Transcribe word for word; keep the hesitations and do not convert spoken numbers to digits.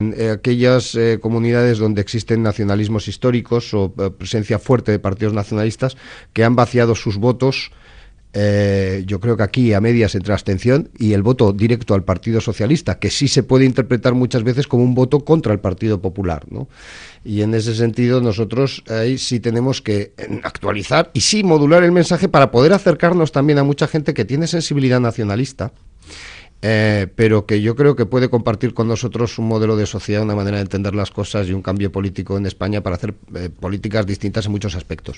En aquellas eh, comunidades donde existen nacionalismos históricos o eh, presencia fuerte de partidos nacionalistas que han vaciado sus votos, eh, yo creo que aquí a medias entre la abstención y el voto directo al Partido Socialista, que sí se puede interpretar muchas veces como un voto contra el Partido Popular, ¿no? Y en ese sentido nosotros ahí sí tenemos que actualizar y sí modular el mensaje para poder acercarnos también a mucha gente que tiene sensibilidad nacionalista, Eh, pero que yo creo que puede compartir con nosotros un modelo de sociedad, una manera de entender las cosas y un cambio político en España para hacer eh, políticas distintas en muchos aspectos.